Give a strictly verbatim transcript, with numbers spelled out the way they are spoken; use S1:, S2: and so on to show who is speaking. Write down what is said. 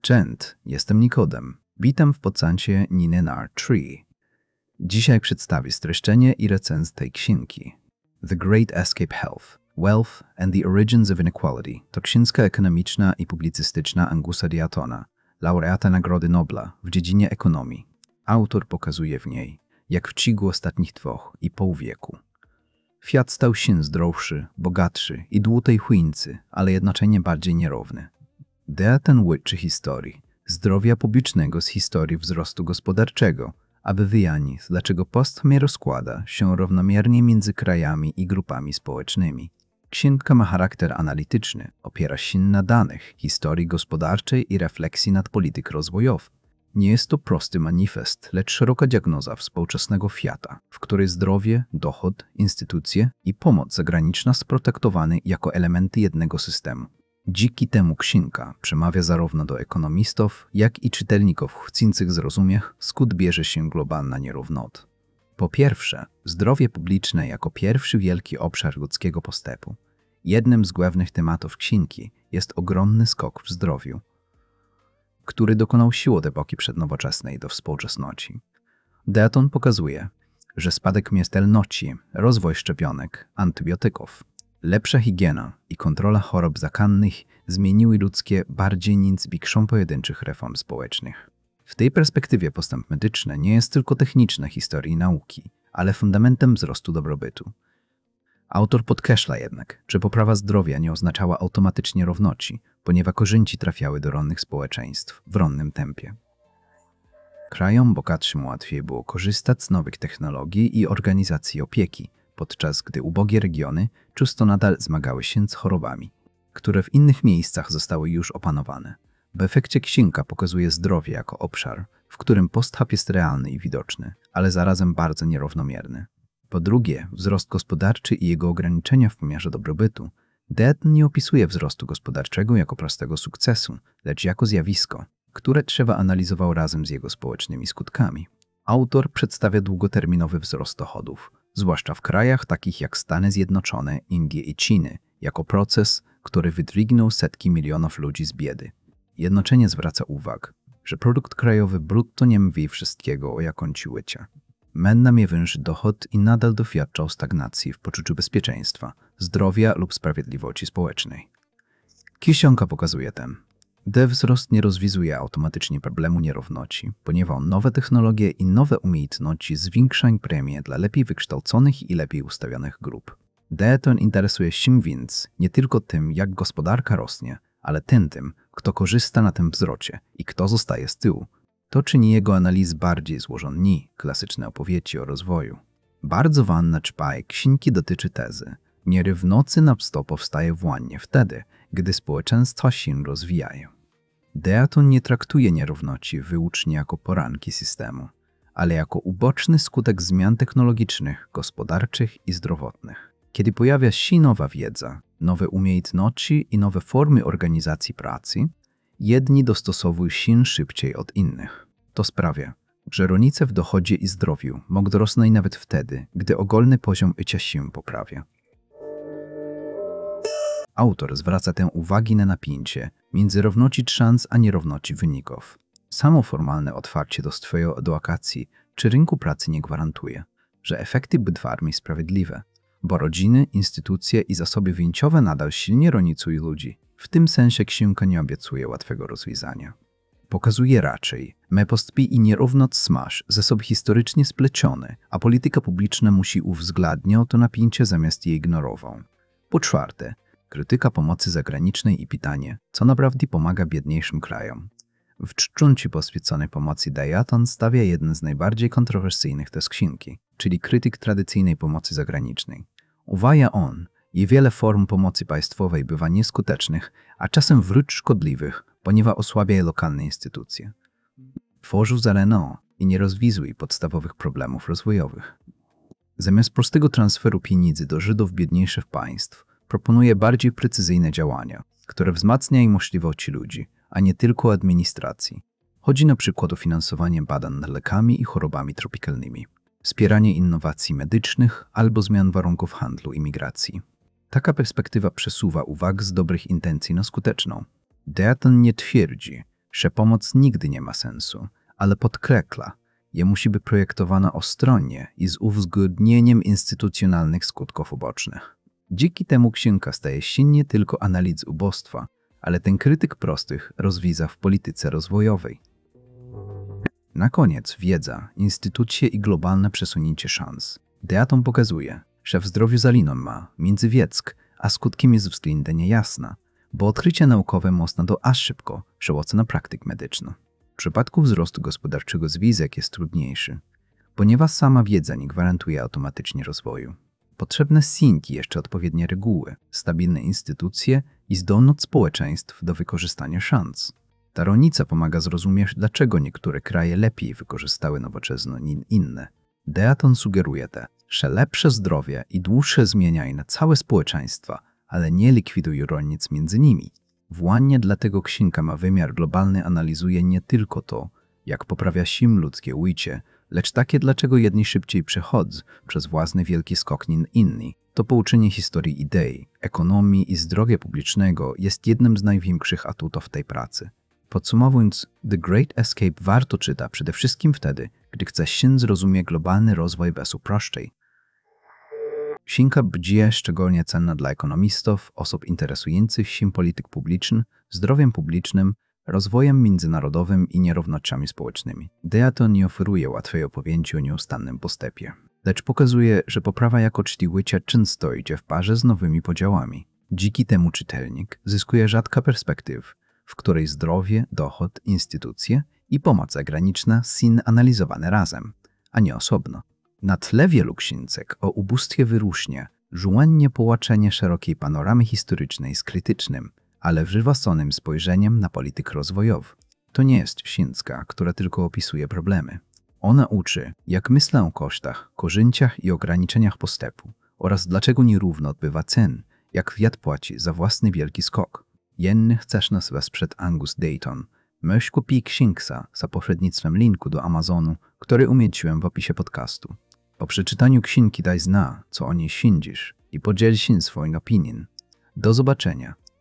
S1: Cześć, jestem Nikodem. Witam w podcaście Nine Nar trzy. Dzisiaj przedstawię streszczenie i recenzję tej książki. The Great Escape Health, Wealth and the Origins of Inequality to książka ekonomiczna i publicystyczna Angusa Deatona, laureata Nagrody Nobla w dziedzinie ekonomii. Autor pokazuje w niej, jak w ciągu ostatnich dwóch i pół wieku świat stał się zdrowszy, bogatszy i dłużej chwińcy, ale jednocześnie bardziej nierówny. Deaton uczy historii zdrowia publicznego z historii wzrostu gospodarczego, aby wyjaśnić, dlaczego postęp rozkłada się równomiernie między krajami i grupami społecznymi. Książka ma charakter analityczny, opiera się na danych, historii gospodarczej i refleksji nad polityką rozwojową. Nie jest to prosty manifest, lecz szeroka diagnoza współczesnego świata, w której zdrowie, dochód, instytucje i pomoc zagraniczna są traktowane jako elementy jednego systemu. Dzięki temu książka przemawia zarówno do ekonomistów, jak i czytelników chcących zrozumieć, skąd bierze się globalna nierówność. Po pierwsze, zdrowie publiczne jako pierwszy wielki obszar ludzkiego postępu. Jednym z głównych tematów książki jest ogromny skok w zdrowiu, który dokonał się od epoki przednowoczesnej do współczesności. Deaton pokazuje, że spadek śmiertelności, rozwój szczepionek, antybiotyków, lepsza higiena i kontrola chorób zakaźnych zmieniły ludzkie bardziej niż większą pojedynczych reform społecznych. W tej perspektywie postęp medyczny nie jest tylko techniczny historii nauki, ale fundamentem wzrostu dobrobytu. Autor podkreśla jednak, że poprawa zdrowia nie oznaczała automatycznie równości, ponieważ korzyści trafiały do rolnych społeczeństw w równym tempie. Krajom bogatszym łatwiej było korzystać z nowych technologii i organizacji opieki, podczas gdy ubogie regiony często nadal zmagały się z chorobami, które w innych miejscach zostały już opanowane. W efekcie książka pokazuje zdrowie jako obszar, w którym postęp jest realny i widoczny, ale zarazem bardzo nierównomierny. Po drugie, wzrost gospodarczy i jego ograniczenia w wymiarze dobrobytu. Deaton nie opisuje wzrostu gospodarczego jako prostego sukcesu, lecz jako zjawisko, które trzeba analizować razem z jego społecznymi skutkami. Autor przedstawia długoterminowy wzrost dochodów, zwłaszcza w krajach takich jak Stany Zjednoczone, Indie i Chiny, jako proces, który wydźwignął setki milionów ludzi z biedy. Jednocześnie zwraca uwagę, że produkt krajowy brutto nie mówi wszystkiego o jakości życia. Menna mie wyższy dochód i nadal doświadczał stagnacji w poczuciu bezpieczeństwa, zdrowia lub sprawiedliwości społecznej. Książka pokazuje ten. De wzrost nie rozwiązuje automatycznie problemu nierówności, ponieważ nowe technologie i nowe umiejętności zwiększają premie dla lepiej wykształconych i lepiej ustawionych grup. Deaton interesuje się więc nie tylko tym, jak gospodarka rośnie, ale tym, tym, kto korzysta na tym wzrocie i kto zostaje z tyłu. To czyni jego analiz bardziej złożoną niż klasyczne opowieści o rozwoju. Bardzo ważna czpaj książki dotyczy tezy. Nierówności na wsto powstaje właśnie wtedy, gdy społeczeństwa się rozwijają. Deaton nie traktuje nierówności wyłącznie jako poranki systemu, ale jako uboczny skutek zmian technologicznych, gospodarczych i zdrowotnych. Kiedy pojawia się nowa wiedza, nowe umiejętności i nowe formy organizacji pracy, jedni dostosowują się szybciej od innych. To sprawia, że różnice w dochodzie i zdrowiu mogą rosnąć nawet wtedy, gdy ogólny poziom życia się poprawia. Autor zwraca tę uwagę na napięcie między równości szans a nierówności wyników. Samo formalne otwarcie do swojej edukacji czy rynku pracy nie gwarantuje, że efekty będą sprawiedliwe, bo rodziny, instytucje i zasoby wyjściowe nadal silnie różnicują ludzi. W tym sensie książka nie obiecuje łatwego rozwiązania. Pokazuje raczej, że postępy i nierówność smaż ze sobą historycznie splecione, a polityka publiczna musi uwzględniać to napięcie zamiast je ignorować. Po czwarte, krytyka pomocy zagranicznej i pytanie, co naprawdę pomaga biedniejszym krajom. W czcionci poświęconej pomocy Deaton stawia jeden z najbardziej kontrowersyjnych tez książki, czyli krytyk tradycyjnej pomocy zagranicznej. Uważa on, że wiele form pomocy państwowej bywa nieskutecznych, a czasem wręcz szkodliwych, ponieważ osłabia lokalne instytucje. Tworzył zareno i nie rozwiązuje podstawowych problemów rozwojowych. Zamiast prostego transferu pieniędzy do Żydów biedniejszych państw, proponuje bardziej precyzyjne działania, które wzmacniają możliwości ludzi, a nie tylko administracji. Chodzi na przykład o finansowanie badań nad lekami i chorobami tropikalnymi, wspieranie innowacji medycznych albo zmian warunków handlu i migracji. Taka perspektywa przesuwa uwagę z dobrych intencji na skuteczną. Deaton nie twierdzi, że pomoc nigdy nie ma sensu, ale podkreśla, je musi być projektowana ostronnie i z uwzględnieniem instytucjonalnych skutków ubocznych. Dzięki temu księga staje się nie tylko analiz ubóstwa, ale ten krytyk prostych rozwiza w polityce rozwojowej. Na koniec wiedza, instytucje i globalne przesunięcie szans. Dayton pokazuje, że w zdrowiu zaliną ma między wieck, a skutkiem jest względnie niejasna, bo odkrycia naukowe można do aż szybko przełożyć na praktyk medyczną. W przypadku wzrostu gospodarczego związek jest trudniejszy, ponieważ sama wiedza nie gwarantuje automatycznie rozwoju. Potrzebne są jeszcze odpowiednie reguły, stabilne instytucje i zdolność społeczeństw do wykorzystania szans. Ta różnica pomaga zrozumieć, dlaczego niektóre kraje lepiej wykorzystały nowoczesność niż inne. Dayton sugeruje te, że lepsze zdrowie i dłuższe zmieniają na całe społeczeństwa, ale nie likwidują różnic między nimi. Właśnie dlatego księga ma wymiar globalny, analizuje nie tylko to, jak poprawia się ludzkie ujście, lecz takie, dlaczego jedni szybciej przechodzą przez własny wielki skok niż inni. To pouczenie historii idei, ekonomii i zdrowia publicznego jest jednym z największych atutów tej pracy. Podsumowując, The Great Escape warto czyta przede wszystkim wtedy, gdy chce się zrozumieć globalny rozwój bez uproszczeń. Księga będzie szczególnie cenna dla ekonomistów, osób interesujących się polityką publiczną, zdrowiem publicznym, rozwojem międzynarodowym i nierównościami społecznymi. Dayton nie oferuje łatwej opowieści o nieustannym postępie, lecz pokazuje, że poprawa jakości życia często idzie w parze z nowymi podziałami. Dzięki temu czytelnik zyskuje rzadka perspektyw, w której zdrowie, dochód, instytucje i pomoc zagraniczna są analizowane razem, a nie osobno. Na tle wielu książek o ubóstwie wyróżnia żułanie połączenie szerokiej panoramy historycznej z krytycznym, ale wywraconym spojrzeniem na politykę rozwojową. To nie jest książka, która tylko opisuje problemy. Ona uczy, jak myślę o kosztach, korzyściach i ograniczeniach postępu oraz dlaczego nierówno odbywa cen, jak wiatr płaci za własny wielki skok. Jenny chcesz nas wesprzeć Angus Dayton. Możesz kupić księgę za pośrednictwem linku do Amazonu, który umieściłem w opisie podcastu. Po przeczytaniu księgi daj zna, co o niej sądzisz i podziel się swoją opinią. Do zobaczenia.